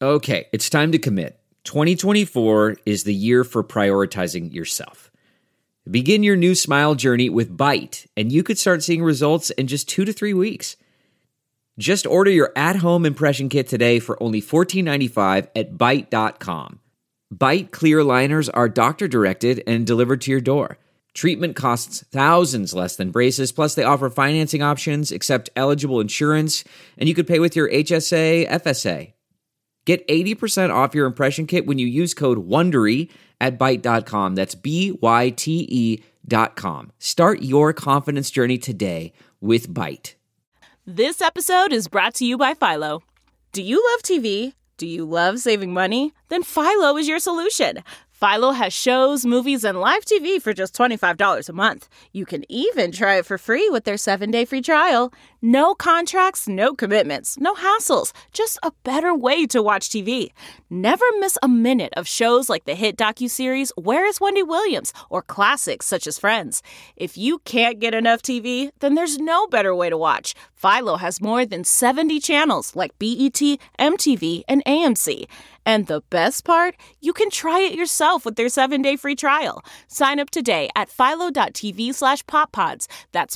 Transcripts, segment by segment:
Okay, it's time to commit. 2024 is the year for prioritizing yourself. Begin your new smile journey with Byte, and you could start seeing results in just 2 to 3 weeks. Just order your at-home impression kit today for only $14.95 at Byte.com. Byte clear liners are doctor-directed and delivered to your door. Treatment costs thousands less than braces, plus they offer financing options, accept eligible insurance, and you could pay with your HSA, FSA. Get 80% off your impression kit when you use code WONDERY at Byte.com. That's BYTE.com. Start your confidence journey today with Byte. This episode is brought to you by Philo. Do you love TV? Do you love saving money? Then Philo is your solution. Philo has shows, movies, and live TV for just $25 a month. You can even try it for free with their 7-day free trial. No contracts, no commitments, no hassles. Just a better way to watch TV. Never miss a minute of shows like the hit docuseries Where is Wendy Williams? Or classics such as Friends. If you can't get enough TV, then there's no better way to watch. Philo has more than 70 channels like BET, MTV, and AMC. And the best part? You can try it yourself with their 7-day free trial. Sign up today at philo.tv/poppods. That's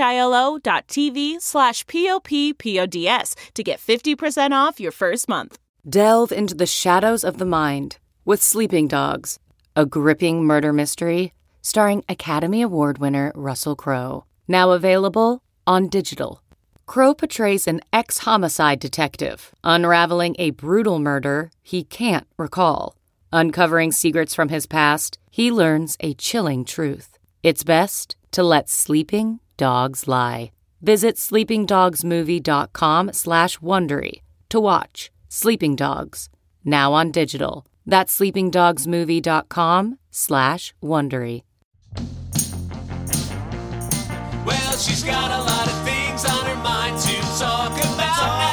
philo.tv/POPPODS to get 50% off your first month. Delve into the shadows of the mind with Sleeping Dogs, a gripping murder mystery starring Academy Award winner Russell Crowe. Now available on digital. Crowe portrays an ex-homicide detective, unraveling a brutal murder he can't recall. Uncovering secrets from his past, he learns a chilling truth. It's best to let sleeping dogs lie. Visit sleepingdogsmovie.com/Wondery to watch Sleeping Dogs, now on digital. That's sleepingdogsmovie.com/Wondery. Well, she's got a lot of things on her mind to talk about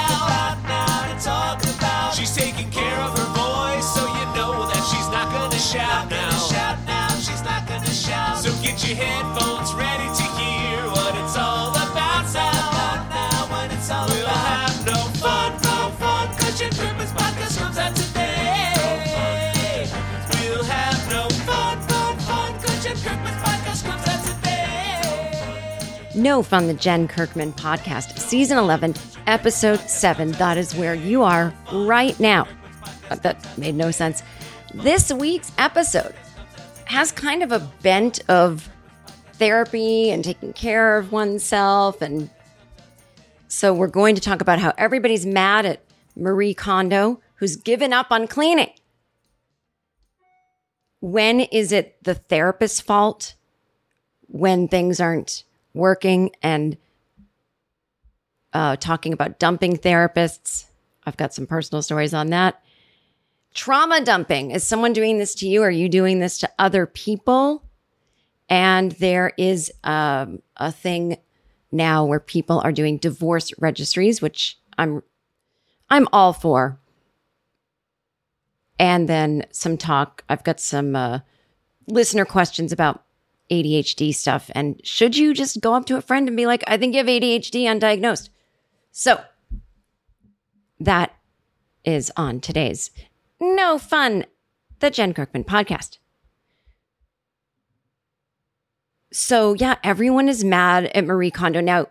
now. She's taking care of her voice, so you know that she's not gonna shout now. She's not gonna shout. So get your headphones ready to hear what it's all about now. When it's all we'll have no fun, cause your Christmas podcast comes out today. We'll have no fun, cause your Christmas podcast comes out today. No Fun, the Jen Kirkman Podcast, Season 11, Episode 7. That is where you are right now. That made no sense. This week's episode has kind of a bent of therapy and taking care of oneself. And so we're going to talk about how everybody's mad at Marie Kondo, who's given up on cleaning. When is it the therapist's fault when things aren't working? And talking about dumping therapists. I've got some personal stories on that. Trauma dumping. Is someone doing this to you? Are you doing this to other people? And there is a thing now where people are doing divorce registries, which I'm all for. And then some talk. I've got some listener questions about ADHD stuff. And should you just go up to a friend and be like, I think you have ADHD undiagnosed? So that is on today's No Fun, the Jen Kirkman Podcast. So yeah, everyone is mad at Marie Kondo. Now,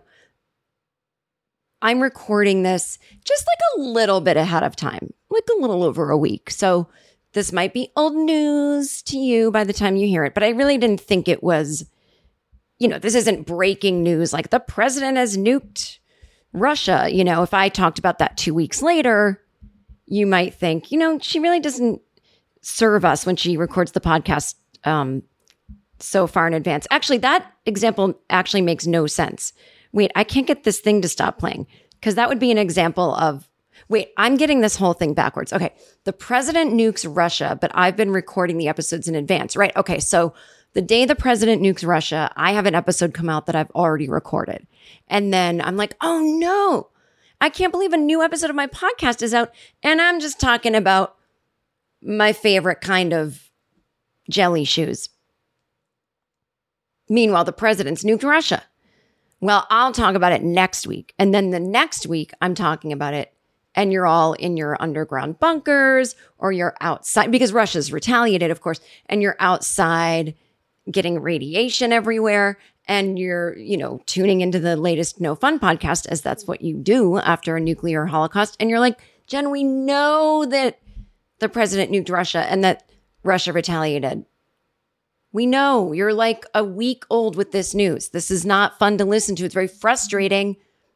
I'm recording this just like a little bit ahead of time, like a little over a week. So this might be old news to you by the time you hear it, but I really didn't think it was, this isn't breaking news like the president has nuked Russia. If I talked about that 2 weeks later, you might think, she really doesn't serve us when she records the podcast so far in advance. Actually, that example actually makes no sense. Wait, I can't get this thing to stop playing because that would be an example of, wait, I'm getting this whole thing backwards. Okay, the president nukes Russia, but I've been recording the episodes in advance, right? Okay, so the day the president nukes Russia, I have an episode come out that I've already recorded. And then I'm like, oh no, I can't believe a new episode of my podcast is out. And I'm just talking about my favorite kind of jelly shoes. Meanwhile, the president's nuked Russia. Well, I'll talk about it next week. And then the next week, I'm talking about it and you're all in your underground bunkers or you're outside because Russia's retaliated, of course, and you're outside getting radiation everywhere and you're, tuning into the latest No Fun podcast as that's what you do after a nuclear holocaust. And you're like, Jen, we know that the president nuked Russia and that Russia retaliated. We know you're like a week old with this news. This is not fun to listen to. It's very frustrating.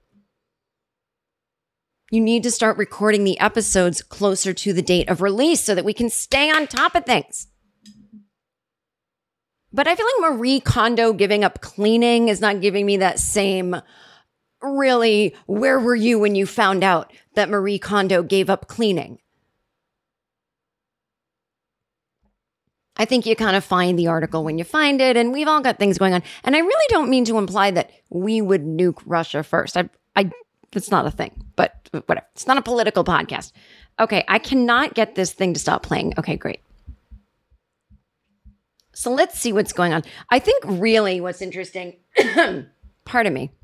You need to start recording the episodes closer to the date of release so that we can stay on top of things. But I feel like Marie Kondo giving up cleaning is not giving me that same, really, where were you when you found out that Marie Kondo gave up cleaning? I think you kind of find the article when you find it, and we've all got things going on. And I really don't mean to imply that we would nuke Russia first. That's not a thing, but whatever. It's not a political podcast. Okay, I cannot get this thing to stop playing. Okay, great. So let's see what's going on. I think really what's interesting, pardon me.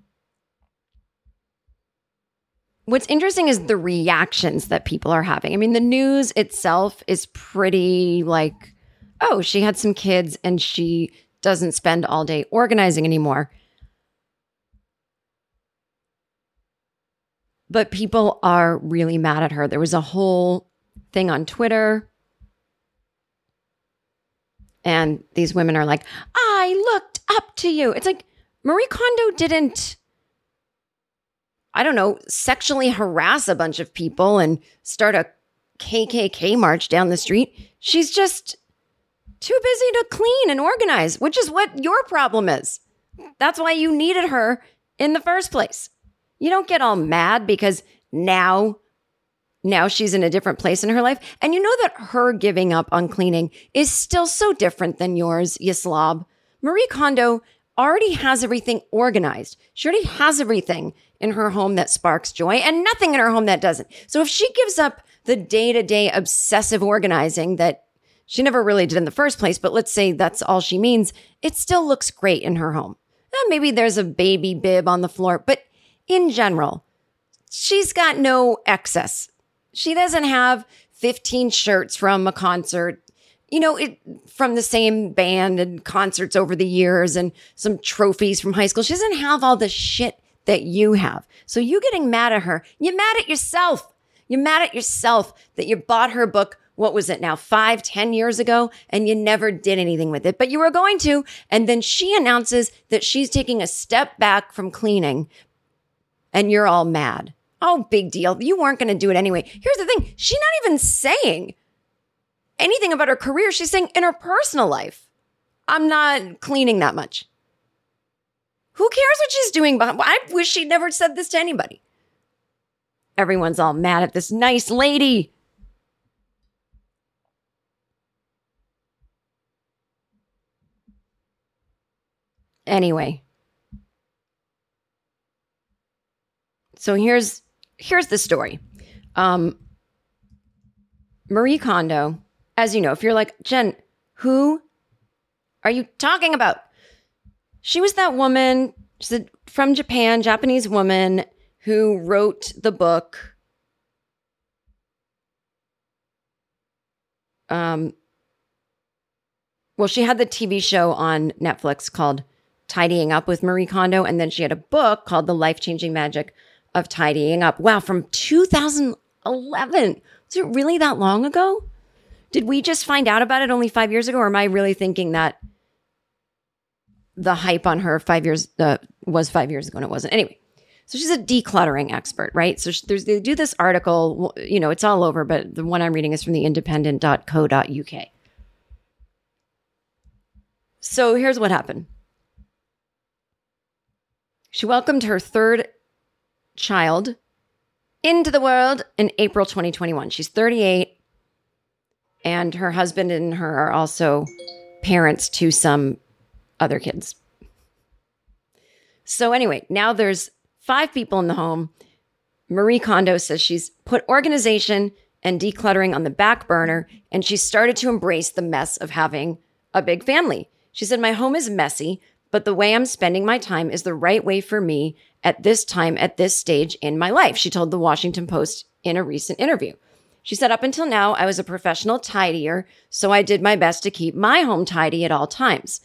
What's interesting is the reactions that people are having. I mean, the news itself is pretty like, oh, she had some kids and she doesn't spend all day organizing anymore. But people are really mad at her. There was a whole thing on Twitter. And these women are like, I looked up to you. It's like Marie Kondo didn't, I don't know, sexually harass a bunch of people and start a KKK march down the street. She's just too busy to clean and organize, which is what your problem is. That's why you needed her in the first place. You don't get all mad because now she's in a different place in her life. And you know that her giving up on cleaning is still so different than yours, you slob. Marie Kondo already has everything organized. She already has everything in her home that sparks joy and nothing in her home that doesn't. So if she gives up the day-to-day obsessive organizing that she never really did in the first place, but let's say that's all she means, it still looks great in her home. Maybe there's a baby bib on the floor, but in general, she's got no excess. She doesn't have 15 shirts from a concert, from the same band and concerts over the years and some trophies from high school. She doesn't have all the shit that you have. So you getting mad at her, you're mad at yourself. You're mad at yourself that you bought her book, what was it now, 5-10 years ago, and you never did anything with it, but you were going to. And then she announces that she's taking a step back from cleaning and you're all mad. Oh, big deal. You weren't going to do it anyway. Here's the thing. She's not even saying anything about her career. She's saying in her personal life, I'm not cleaning that much. Who cares what she's doing? I wish she'd never said this to anybody. Everyone's all mad at this nice lady. Anyway. So here's the story. Marie Kondo, as you know, if you're like, Jen, who are you talking about? She was that woman, she's from Japan, Japanese woman who wrote the book. Well, she had the TV show on Netflix called Tidying Up with Marie Kondo. And then she had a book called The Life-Changing Magic of Tidying Up. Wow, from 2011. Was it really that long ago? Did we just find out about it only 5 years ago? Or am I really thinking that the hype on her 5 years was 5 years ago and it wasn't? Anyway, so she's a decluttering expert, right? So they do this article, it's all over, but the one I'm reading is from the independent.co.uk. So here's what happened. She welcomed her third child into the world in April 2021. She's 38, and her husband and her are also parents to some other kids. So anyway, now there's 5 people in the home. Marie Kondo says she's put organization and decluttering on the back burner, and she started to embrace the mess of having a big family. She said, my home is messy, but the way I'm spending my time is the right way for me at this time, at this stage in my life. She told the Washington Post in a recent interview. She said, up until now, I was a professional tidier, so I did my best to keep my home tidy at all times.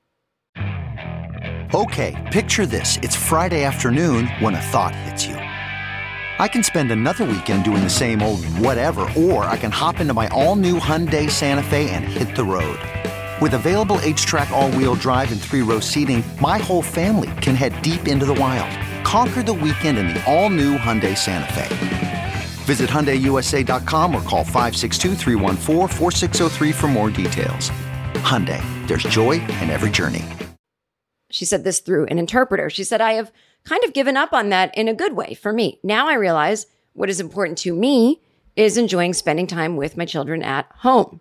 Okay, picture this. It's Friday afternoon when a thought hits you. I can spend another weekend doing the same old whatever, or I can hop into my all-new Hyundai Santa Fe and hit the road. With available H-Track all-wheel drive and 3-row seating, my whole family can head deep into the wild. Conquer the weekend in the all-new Hyundai Santa Fe. Visit HyundaiUSA.com or call 562-314-4603 for more details. Hyundai, there's joy in every journey. She said this through an interpreter. She said, I have kind of given up on that in a good way for me. Now I realize what is important to me is enjoying spending time with my children at home.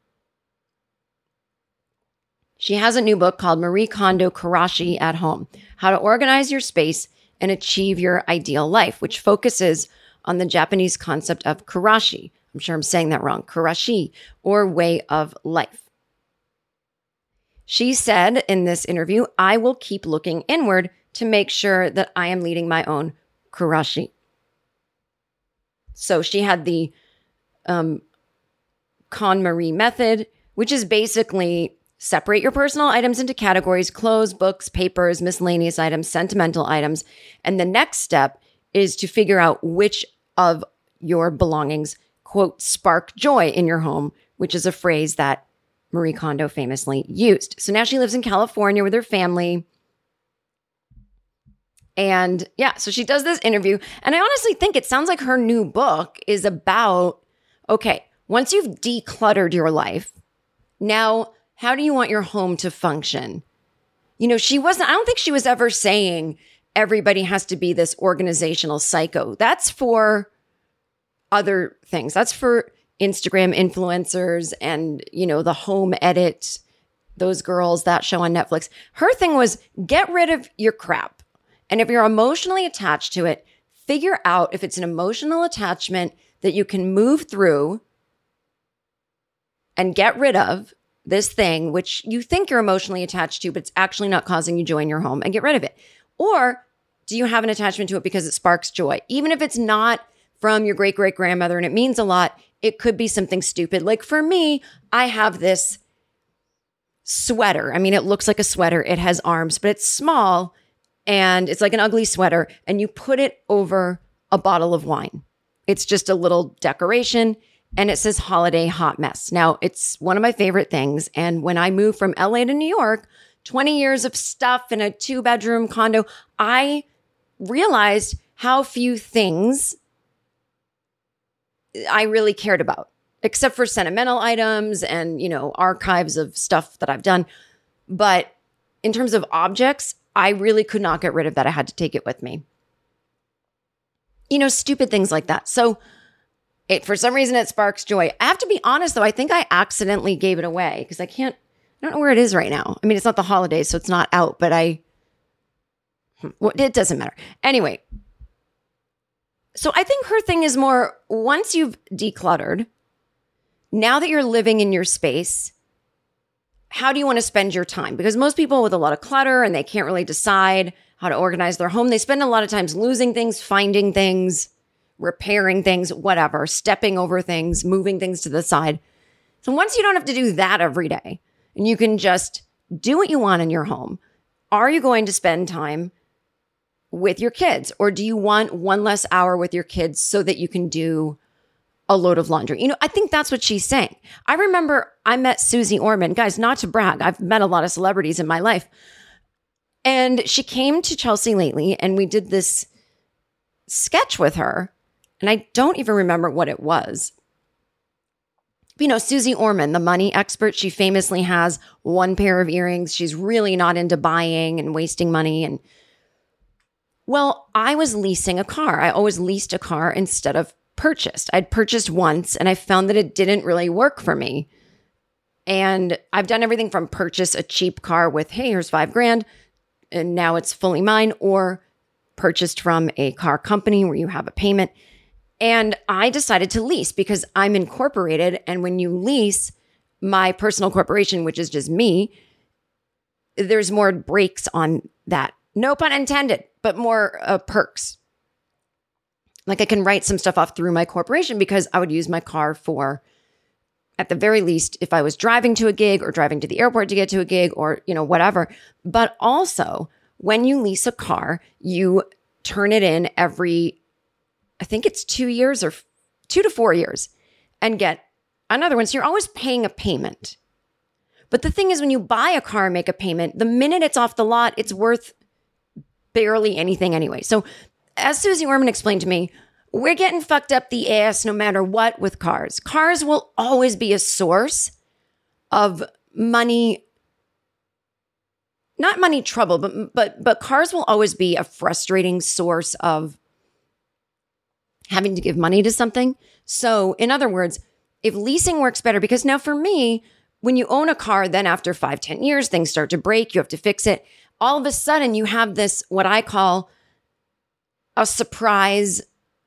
She has a new book called Marie Kondo Kurashi at Home, How to Organize Your Space and Achieve Your Ideal Life, which focuses on the Japanese concept of kurashi. I'm sure I'm saying that wrong. Kurashi, or way of life. She said in this interview, I will keep looking inward to make sure that I am leading my own kurashi. So she had the KonMari method, which is basically separate your personal items into categories: clothes, books, papers, miscellaneous items, sentimental items. And the next step is to figure out which of your belongings, quote, spark joy in your home, which is a phrase that Marie Kondo famously used. So now she lives in California with her family. And yeah, so she does this interview. And I honestly think it sounds like her new book is about, okay, once you've decluttered your life, now how do you want your home to function? You know, I don't think she was ever saying everybody has to be this organizational psycho. That's for other things. That's for Instagram influencers and, you know, the home edit, those girls, that show on Netflix. Her thing was get rid of your crap. And if you're emotionally attached to it, figure out if it's an emotional attachment that you can move through and get rid of this thing, which you think you're emotionally attached to, but it's actually not causing you joy in your home, and get rid of it. Or do you have an attachment to it because it sparks joy? Even if it's not from your great-great-grandmother and it means a lot, it could be something stupid. Like for me, I have this sweater. I mean, it looks like a sweater. It has arms, but it's small and it's like an ugly sweater. And you put it over a bottle of wine. It's just a little decoration and it says Holiday Hot Mess. Now, it's one of my favorite things. And when I moved from LA to New York, 20 years of stuff in a 2-bedroom condo, I realized how few things I really cared about, except for sentimental items and, you know, archives of stuff that I've done. But in terms of objects, I really could not get rid of that. I had to take it with me. You know, stupid things like that. So for some reason, it sparks joy. I have to be honest, though. I think I accidentally gave it away because I don't know where it is right now. I mean, it's not the holidays, so it's not out, but it doesn't matter. Anyway, so I think her thing is more, once you've decluttered, now that you're living in your space, how do you want to spend your time? Because most people with a lot of clutter and they can't really decide how to organize their home, they spend a lot of times losing things, finding things, repairing things, whatever, stepping over things, moving things to the side. So once you don't have to do that every day and you can just do what you want in your home, are you going to spend time with your kids? Or do you want one less hour with your kids so that you can do a load of laundry? You know, I think that's what she's saying. I remember I met Susie Orman. Guys, not to brag, I've met a lot of celebrities in my life. And she came to Chelsea lately and we did this sketch with her. And I don't even remember what it was. You know, Susie Orman, the money expert, she famously has one pair of earrings. She's really not into buying and wasting money. And well, I was leasing a car. I always leased a car instead of purchased. I'd purchased once and I found that it didn't really work for me. And I've done everything from purchase a cheap car with, hey, here's $5,000 and now it's fully mine, or purchased from a car company where you have a payment. And I decided to lease because I'm incorporated. And when you lease my personal corporation, which is just me, there's more breaks on that. No pun intended, but more perks. Like I can write some stuff off through my corporation because I would use my car for, at the very least, if I was driving to a gig or driving to the airport to get to a gig or, whatever. But also when you lease a car, you turn it in every, I think it's 2 years or 2 to 4 years and get another one. So you're always paying a payment. But the thing is, when you buy a car and make a payment, the minute it's off the lot, it's worth barely anything anyway. So as Susie Orman explained to me, we're getting fucked up the ass no matter what with cars. Cars will always be a source of money, not money trouble, but cars will always be a frustrating source of having to give money to something. So in other words, if leasing works better, because now for me, when you own a car, then after 5-10 years, things start to break, you have to fix it. All of a sudden you have this, what I call a surprise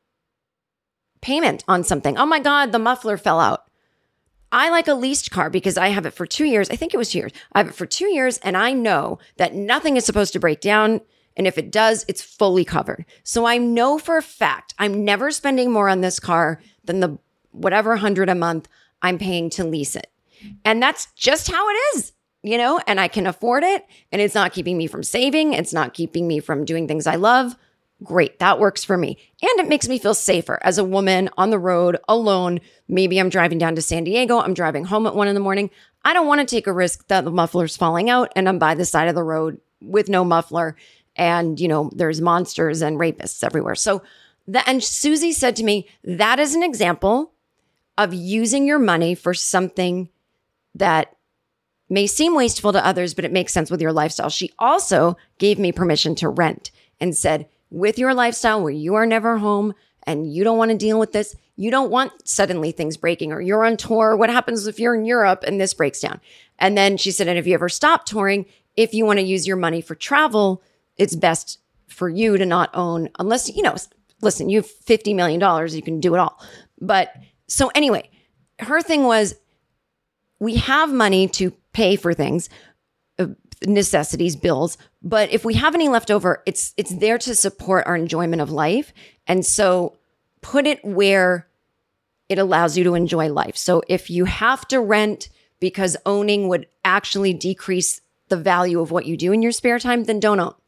payment on something. Oh my God, the muffler fell out. I like a leased car because I have it for 2 years. I think it was 2 years. I have it for 2 years and I know that nothing is supposed to break down. And if it does, it's fully covered. So I know for a fact I'm never spending more on this car than the whatever 100 a month I'm paying to lease it. And that's just how it is, and I can afford it. And it's not keeping me from saving. It's not keeping me from doing things I love. Great. That works for me. And it makes me feel safer as a woman on the road alone. Maybe I'm driving down to San Diego. I'm driving home at 1 a.m. I don't want to take a risk that the muffler's falling out and I'm by the side of the road with no muffler. And, there's monsters and rapists everywhere. So and Susie said to me, that is an example of using your money for something that may seem wasteful to others, but it makes sense with your lifestyle. She also gave me permission to rent and said, with your lifestyle where you are never home and you don't want to deal with this, you don't want suddenly things breaking or you're on tour. What happens if you're in Europe and this breaks down? And then she said, and if you ever stop touring, if you want to use your money for travel, it's best for you to not own, unless, listen, you have $50 million, you can do it all. But so anyway, her thing was, we have money to pay for things, necessities, bills, but if we have any left over, it's there to support our enjoyment of life. And so put it where it allows you to enjoy life. So if you have to rent because owning would actually decrease the value of what you do in your spare time, then don't own.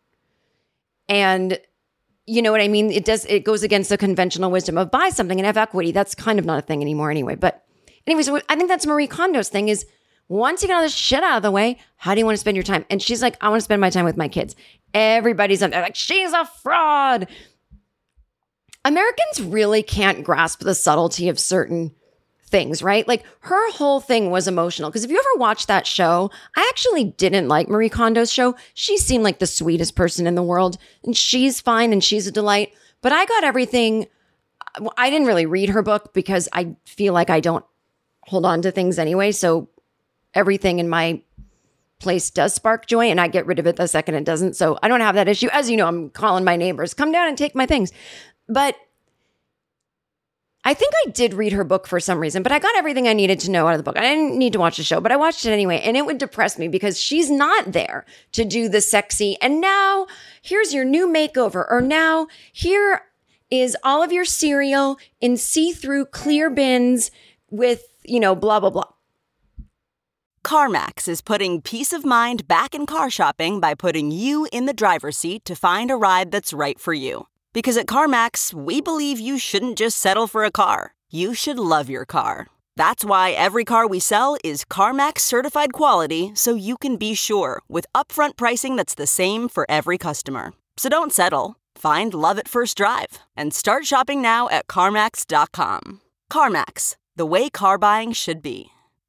And you know what I mean? It goes against the conventional wisdom of buy something and have equity. That's kind of not a thing anymore anyway. But anyways, I think that's Marie Kondo's thing is, once you get all this shit out of the way, how do you want to spend your time? And she's like, I want to spend my time with my kids. Everybody's on there like, she's a fraud. Americans really can't grasp the subtlety of certain things, right? Like her whole thing was emotional. Because if you ever watched that show, I actually didn't like Marie Kondo's show. She seemed like the sweetest person in the world. And she's fine and she's a delight. But I got everything. I didn't really read her book because I feel like I don't hold on to things anyway. So everything in my place does spark joy and I get rid of it the second it doesn't. So I don't have that issue. As you know, I'm calling my neighbors, come down and take my things. But I think I did read her book for some reason, but I got everything I needed to know out of the book. I didn't need to watch the show, but I watched it anyway. And it would depress me because she's not there to do the sexy. And now here's your new makeover. Or now here is all of your cereal in see-through clear bins with, blah, blah, blah. CarMax is putting peace of mind back in car shopping by putting you in the driver's seat to find a ride that's right for you. Because at CarMax, we believe you shouldn't just settle for a car. You should love your car. That's why every car we sell is CarMax certified quality, so you can be sure with upfront pricing that's the same for every customer. So don't settle. Find love at first drive and start shopping now at CarMax.com. CarMax, the way car buying should be.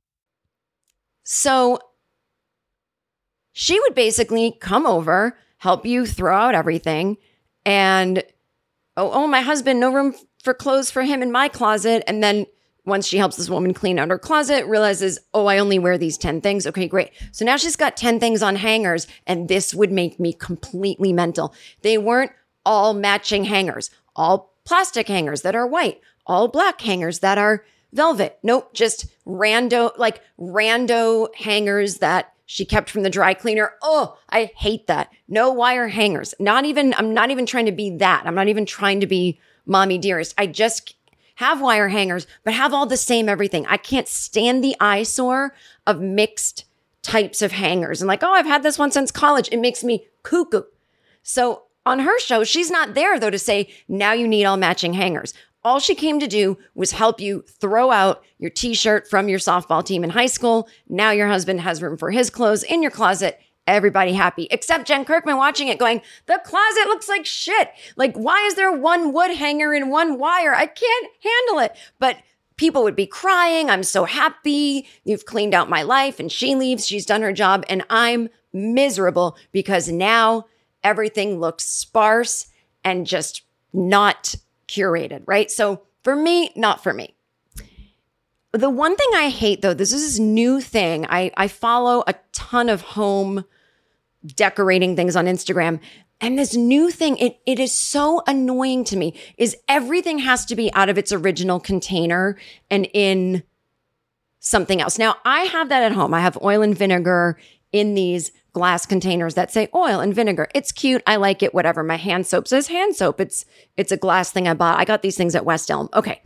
So she would basically come over, help you throw out everything, and oh, my husband, no room for clothes for him in my closet. And then once she helps this woman clean out her closet, realizes, oh, I only wear these 10 things. Okay, great. So now she's got 10 things on hangers, and this would make me completely mental. They weren't all matching hangers, all plastic hangers that are white, all black hangers that are velvet. Nope, just rando hangers that she kept from the dry cleaner. Oh, I hate that. No wire hangers. I'm not even trying to be that. I'm not even trying to be mommy dearest. I just have wire hangers, but have all the same everything. I can't stand the eyesore of mixed types of hangers. And like, oh, I've had this one since college. It makes me cuckoo. So on her show, she's not there though to say, now you need all matching hangers. All she came to do was help you throw out your t-shirt from your softball team in high school. Now your husband has room for his clothes in your closet. Everybody happy, except Jen Kirkman watching it going, the closet looks like shit. Like, why is there one wood hanger and one wire? I can't handle it. But people would be crying. I'm so happy. You've cleaned out my life. And she leaves. She's done her job. And I'm miserable because now everything looks sparse and just not curated, right? So for me, not for me. The one thing I hate though, this is this new thing. I follow a ton of home decorating things on Instagram. And this new thing, it is so annoying to me, is everything has to be out of its original container and in something else. Now, I have that at home. I have oil and vinegar in these glass containers that say oil and vinegar. It's cute. I like it, whatever. My hand soap says hand soap. It's a glass thing I bought. I got these things at West Elm. Okay.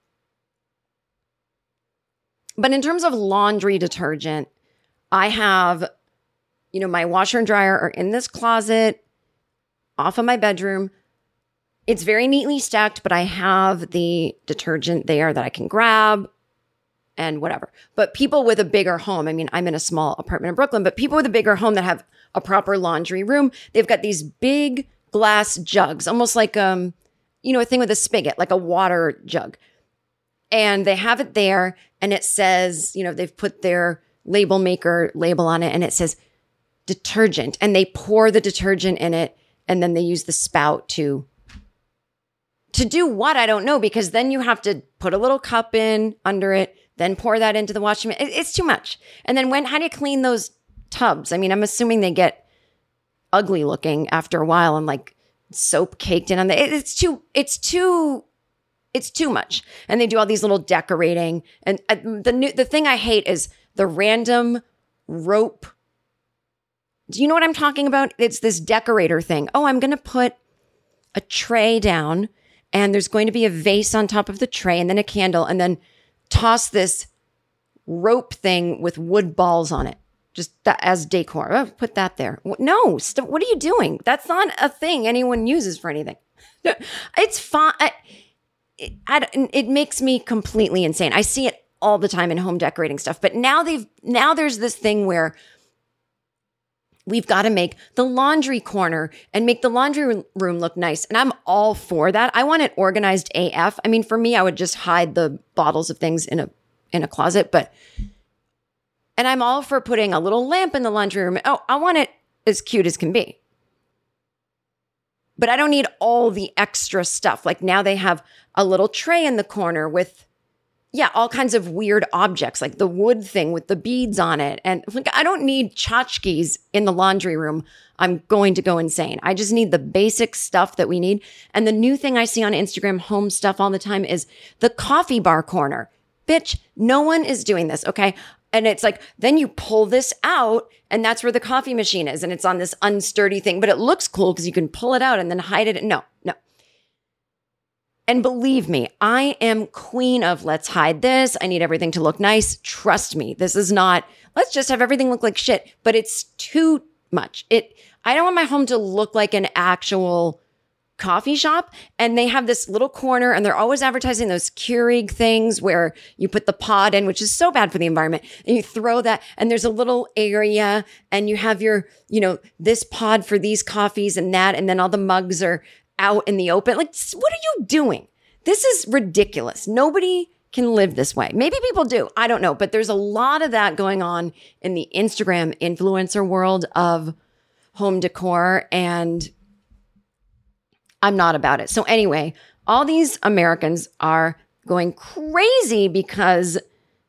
But in terms of laundry detergent, I have, my washer and dryer are in this closet off of my bedroom. It's very neatly stacked, but I have the detergent there that I can grab and whatever. But people with a bigger home, I'm in a small apartment in Brooklyn, but people with a bigger home that have a proper laundry room, they've got these big glass jugs, almost like, a thing with a spigot, like a water jug. And they have it there and it says, they've put their label maker label on it and it says detergent, and they pour the detergent in it and then they use the spout to do what? I don't know, because then you have to put a little cup in under it, then pour that into the washing machine. It's too much. And then how do you clean those tubs? I'm assuming they get ugly looking after a while and like soap caked in on the, it's too much. And they do all these little decorating. And the thing I hate is the random rope. Do you know what I'm talking about? It's this decorator thing. Oh, I'm going to put a tray down and there's going to be a vase on top of the tray and then a candle, and then toss this rope thing with wood balls on it. Just that as decor. Oh, put that there. No, what are you doing? That's not a thing anyone uses for anything. It's fine. It makes me completely insane. I see it all the time in home decorating stuff. But now there's this thing where we've got to make the laundry corner and make the laundry room look nice. And I'm all for that. I want it organized AF. For me, I would just hide the bottles of things in a closet, and I'm all for putting a little lamp in the laundry room. Oh, I want it as cute as can be. But I don't need all the extra stuff. Like now they have a little tray in the corner with, all kinds of weird objects, like the wood thing with the beads on it. And like, I don't need tchotchkes in the laundry room. I'm going to go insane. I just need the basic stuff that we need. And the new thing I see on Instagram home stuff all the time is the coffee bar corner. Bitch, no one is doing this, okay? And it's like, then you pull this out and that's where the coffee machine is. And it's on this unsturdy thing, but it looks cool because you can pull it out and then hide it. No. And believe me, I am queen of let's hide this. I need everything to look nice. Trust me, this is not, let's just have everything look like shit, but it's too much. I don't want my home to look like an actual coffee shop. And they have this little corner and they're always advertising those Keurig things where you put the pod in, which is so bad for the environment. And you throw that and there's a little area and you have your, this pod for these coffees and that. And then all the mugs are out in the open. Like, what are you doing? This is ridiculous. Nobody can live this way. Maybe people do. I don't know. But there's a lot of that going on in the Instagram influencer world of home decor. And I'm not about it. So anyway, all these Americans are going crazy because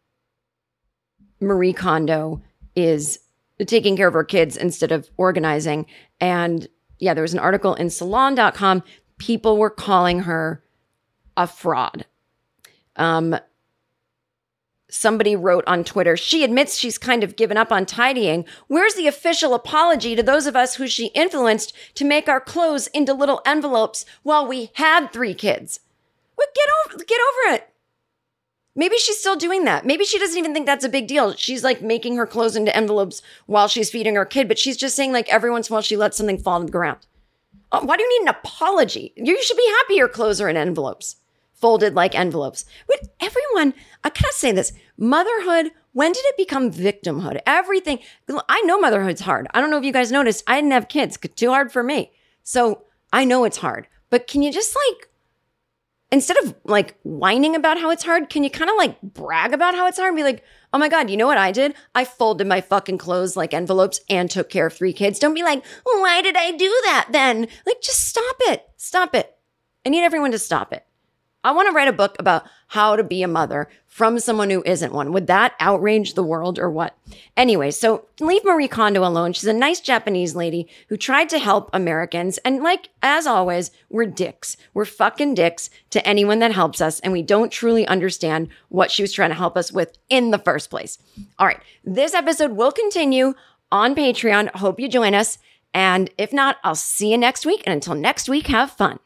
Marie Kondo is taking care of her kids instead of organizing. And there was an article in salon.com. People were calling her a fraud. somebody wrote on Twitter, she admits she's kind of given up on tidying. Where's the official apology to those of us who she influenced to make our clothes into little envelopes while we had 3 kids? Well, get over it. Maybe she's still doing that. Maybe she doesn't even think that's a big deal. She's like making her clothes into envelopes while she's feeding her kid, but she's just saying like every once in a while she lets something fall to the ground. Why do you need an apology? You should be happy your clothes are in envelopes, folded like envelopes. But everyone, I gotta say this, motherhood, when did it become victimhood? Everything, I know motherhood's hard. I don't know if you guys noticed, I didn't have kids, too hard for me. So I know it's hard, but can you just like, instead of like whining about how it's hard, can you kind of like brag about how it's hard and be like, oh my God, you know what I did? I folded my fucking clothes like envelopes and took care of 3 kids. Don't be like, why did I do that then? Like, just stop it. Stop it. I need everyone to stop it. I want to write a book about how to be a mother from someone who isn't one. Would that outrage the world or what? Anyway, so leave Marie Kondo alone. She's a nice Japanese lady who tried to help Americans. And like, as always, we're dicks. We're fucking dicks to anyone that helps us. And we don't truly understand what she was trying to help us with in the first place. All right. This episode will continue on Patreon. Hope you join us. And if not, I'll see you next week. And until next week, have fun.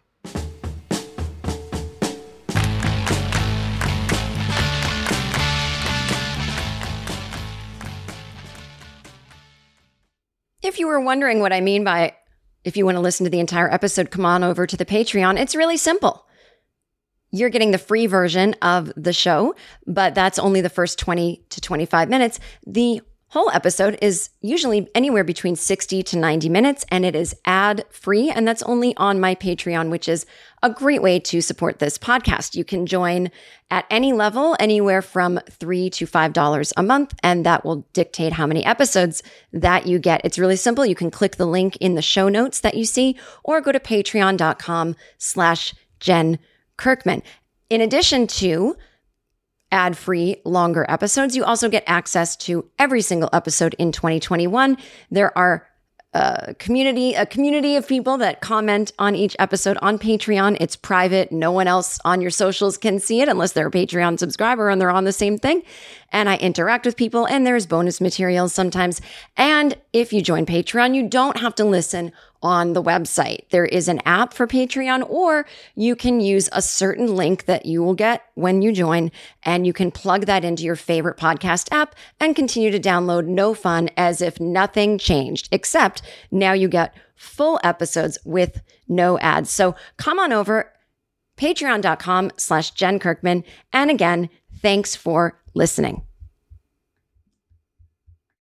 If you were wondering what I mean by, if you want to listen to the entire episode, come on over to the Patreon. It's really simple. You're getting the free version of the show, but that's only the first 20 to 25 minutes. The whole episode is usually anywhere between 60 to 90 minutes, and it is ad-free, and that's only on my Patreon, which is a great way to support this podcast. You can join at any level, anywhere from $3 to $5 a month, and that will dictate how many episodes that you get. It's really simple. You can click the link in the show notes that you see, or go to patreon.com/Jen Kirkman. In addition to ad-free, longer episodes, you also get access to every single episode in 2021. There are a community of people that comment on each episode on Patreon. It's private. No one else on your socials can see it unless they're a Patreon subscriber and they're on the same thing. And I interact with people, and there's bonus materials sometimes. And if you join Patreon, you don't have to listen on the website. There is an app for Patreon, or you can use a certain link that you will get when you join, and you can plug that into your favorite podcast app and continue to download No Fun as if nothing changed, except now you get full episodes with no ads. So come on over, patreon.com/Jen Kirkman. And again, thanks for listening.